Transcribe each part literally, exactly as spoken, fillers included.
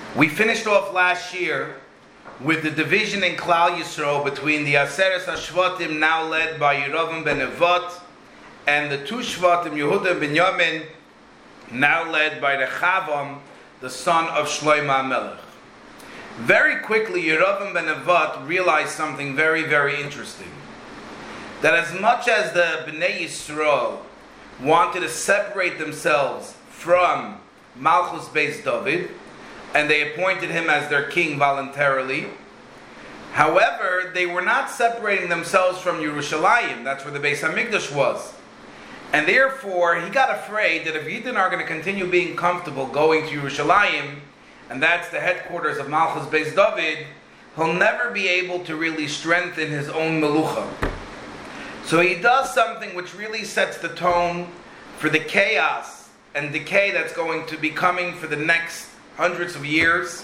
We finished off last year with the division in Klal Yisrael between the Aseres HaShvatim, now led by Yerovam ben Nevat, and the two Shvatim, Yehuda and Binyamin, now led by Rechavam, the son of Shlomo HaMelech. Very quickly, Yerovam ben Nevat realized something very, very interesting. That as much as the Bnei Yisrael wanted to separate themselves from Malchus Beis David, and they appointed him as their king voluntarily, however, they were not separating themselves from Yerushalayim. That's where the Beis HaMikdash was. And therefore, he got afraid that if Yidden are going to continue being comfortable going to Yerushalayim, and that's the headquarters of Malchus Beis David, he'll never be able to really strengthen his own melucha. So he does something which really sets the tone for the chaos and decay that's going to be coming for the next hundreds of years.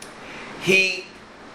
He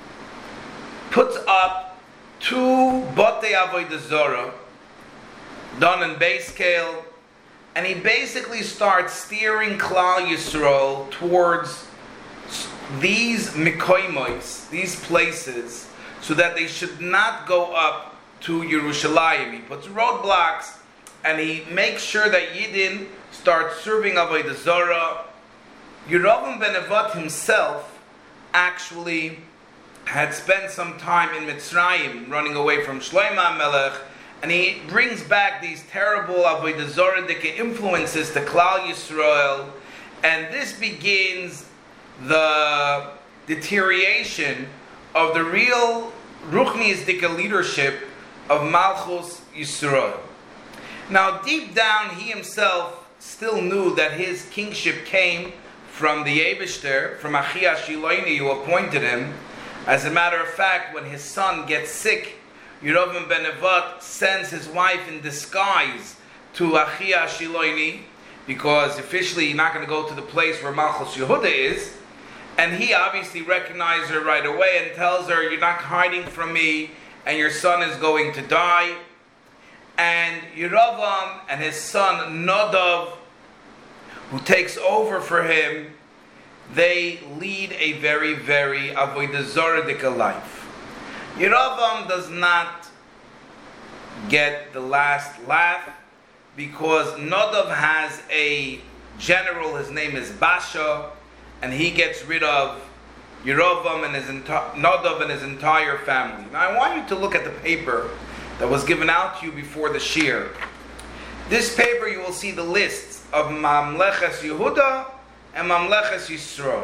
puts up two Batei Avodah Zarah done in base scale, and he basically starts steering Klal Yisrael towards these Mikoimos, these places, so that they should not go up to Yerushalayim. He puts roadblocks, and he makes sure that Yidden start serving Avodah Zarah. Yerovam ben Nevat himself actually had spent some time in Mitzrayim, running away from Shlomo HaMelech, and he brings back these terrible Avodah Zarah influences to Klal Yisrael, and this begins the deterioration of the real Ruchniistic leadership of Malchus Yisrael. Now, deep down, he himself still knew that his kingship came from the Eibishter, from Achia Shiloini, who appointed him. As a matter of fact, when his son gets sick, Yerovam ben Nevat sends his wife in disguise to Achia Shiloini, because officially he's not going to go to the place where Malchus Yehuda is, and he obviously recognizes her right away and tells her, "You're not hiding from me, and your son is going to die." And Yerovam and his son Nadav, who takes over for him, they lead a very, very Avodah Zarah life. Yerovam does not get the last laugh, because Nadav has a general, his name is Basha, and he gets rid of Yerovam and his enti- Nadav and his entire family. Now I want you to look at the paper that was given out to you before the Shir. This paper, you will see the lists of Mamleches Yehuda and Mamleches Yisrael.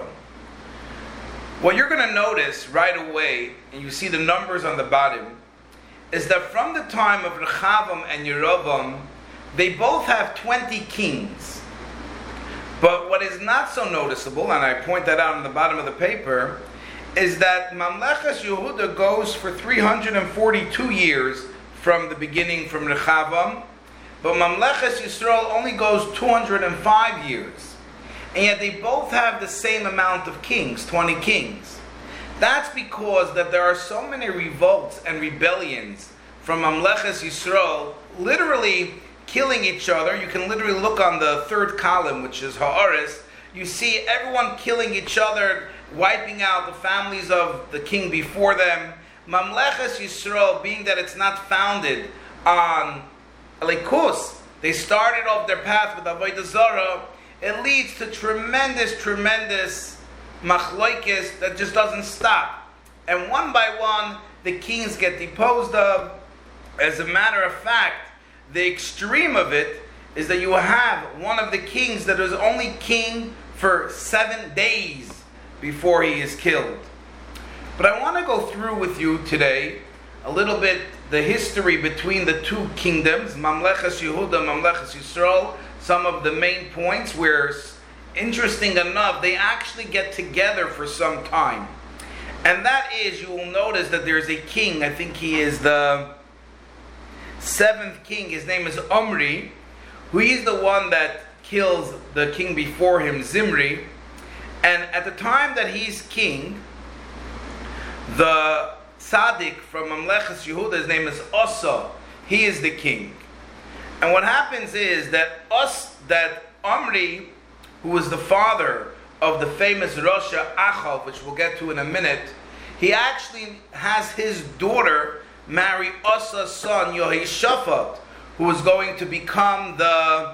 What you're going to notice right away, and you see the numbers on the bottom, is that from the time of Rechavam and Yerovam, they both have twenty kings. But what is not so noticeable, and I point that out on the bottom of the paper, is that Mamleches Yehuda goes for three hundred forty-two years from the beginning, from Rechavam, but Mamleches Yisrael only goes two hundred five years. And yet they both have the same amount of kings, twenty kings. That's because that there are so many revolts and rebellions from Mamleches Yisrael, literally killing each other. You can literally look on the third column, which is Ha'aris. You see everyone killing each other, wiping out the families of the king before them. Mamleches Yisrael, being that it's not founded on Elikus, they started off their path with Avodah Zarah. It leads to tremendous, tremendous machloikis that just doesn't stop. And one by one, the kings get deposed of. As a matter of fact, the extreme of it is that you have one of the kings that is only king for seven days before he is killed. But I want to go through with you today a little bit the history between the two kingdoms, Mamleches Yehuda, Mamleches Yisrael, some of the main points where, interesting enough, they actually get together for some time. And that is, you will notice that there's a king, I think he is the seventh king, his name is Omri, who is the one that kills the king before him, Zimri. And at the time that he's king, the tzaddik from Mamleches Yehuda, his name is Asa, he is the king. And what happens is that us, that Omri, who was the father of the famous Rasha Achav, which we'll get to in a minute, he actually has his daughter marry Asa's son Yehoshaphat, who was going to become the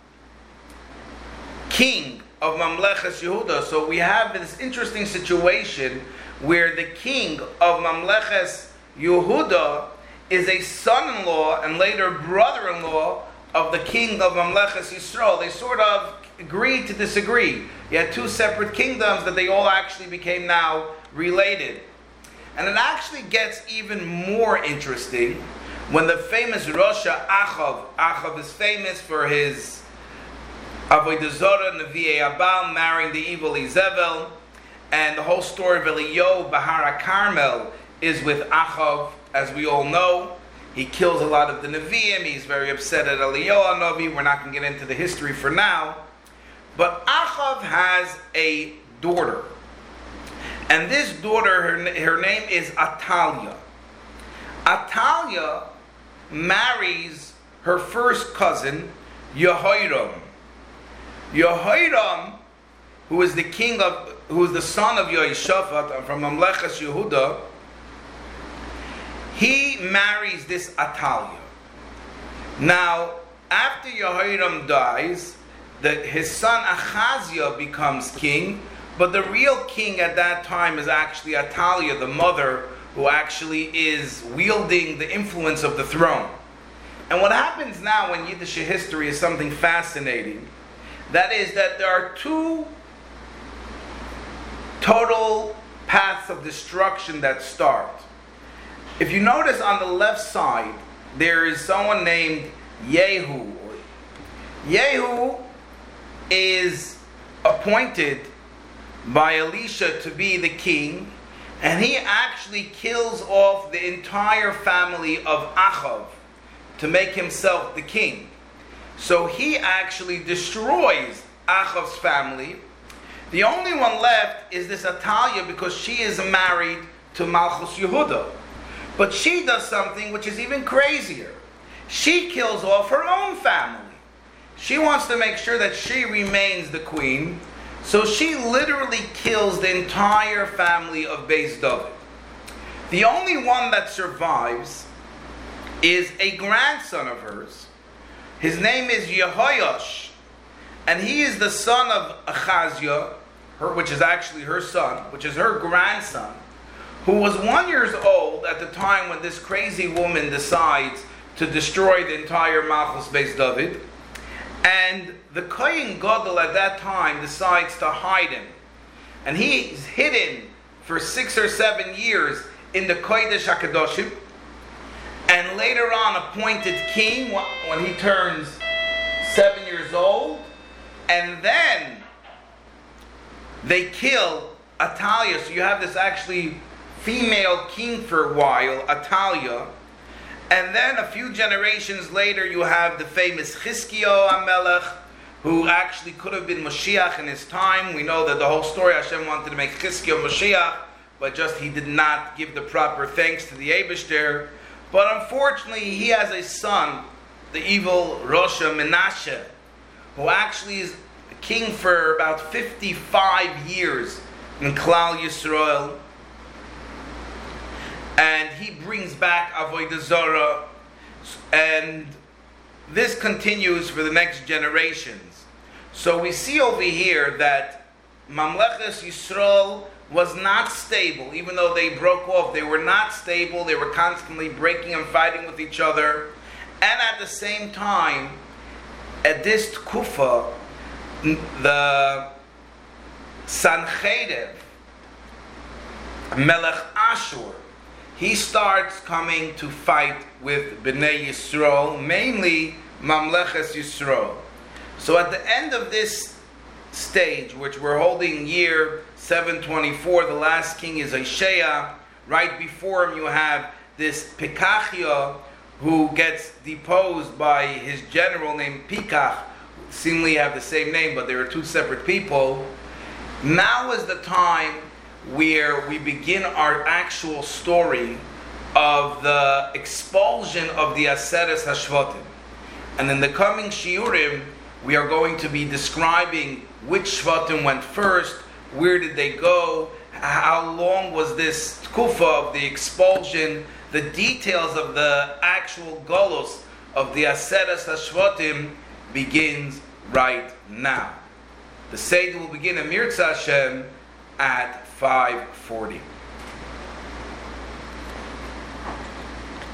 king of Mamleches Yehuda. So we have this interesting situation where the king of Mamleches Yehuda is a son-in-law and later brother-in-law of the king of Mamleches Yisrael. They sort of agreed to disagree. You had two separate kingdoms that they all actually became now related. And it actually gets even more interesting when the famous Rasha Achav, Achav is famous for his Avodah Zarah, Nevi'ei Abal, marrying the evil Izebel, and the whole story of Eliyahu, Bahar HaKarmel, is with Achav, as we all know. He kills a lot of the Nevi'im, he's very upset at Eliyahu Navi. We're not going to get into the history for now. But Achav has a daughter. And this daughter, her, her name is Atalia. Atalia marries her first cousin, Yehoram. Yehoram, who is the king of, who is the son of Yehoshaphat from Mamleches Yehuda, he marries this Atalia. Now, after Yehoram dies, the, his son Achaziah becomes king, but the real king at that time is actually Atalia, the mother, who actually is wielding the influence of the throne. And what happens now in Yiddish history is something fascinating. That is that there are two total paths of destruction that start. If you notice on the left side, there is someone named Yehu. Yehu is appointed by Elisha to be the king, and he actually kills off the entire family of Achav to make himself the king. So he actually destroys Achav's family. The only one left is this Atalia, because she is married to Malchus Yehuda. But she does something which is even crazier. She kills off her own family. She wants to make sure that she remains the queen, so she literally kills the entire family of Beis David. The only one that survives is a grandson of hers. His name is Yehoash, and he is the son of Achaziah, her, which is actually her son, which is her grandson, who was one year old at the time when this crazy woman decides to destroy the entire Malchus Beis David. And the Kohen Gadol at that time decides to hide him. And he's hidden for six or seven years in the Kodesh HaKadoshim. And later on appointed king when he turns seven years old. And then they kill Atalia. So you have this actually female king for a while, Atalia. And then a few generations later, you have the famous Chizkiyahu HaMelech, who actually could have been Mashiach in his time. We know that the whole story, Hashem wanted to make Chizkiyahu Mashiach, but just he did not give the proper thanks to the Eibishter. But unfortunately, he has a son, the evil Rasha Menashe, who actually is king for about fifty-five years in Klal Yisrael. And he brings back Avodah Zarah, and this continues for the next generations. So we see over here that Mamleches Yisrael was not stable. Even though they broke off, they were not stable. They were constantly breaking and fighting with each other. And at the same time, at this Tkufa, the Sancheiriv, Melech Ashur, he starts coming to fight with Bnei Yisrael, mainly Mamleches Yisrael. So at the end of this stage, which we're holding year seven twenty-four, the last king is Isaiah. Right before him you have this Pekachia, who gets deposed by his general named Pikach. Seemingly have the same name, but they are two separate people. Now is the time where we begin our actual story of the expulsion of the Aseres HaShvatim. And in the coming Shiurim, we are going to be describing which Shvatim went first, where did they go, how long was this tkufa of the expulsion, the details of the actual Golos of the Aseres HaShvatim begins right now. The Seder will begin in Mirza Hashem at five forty.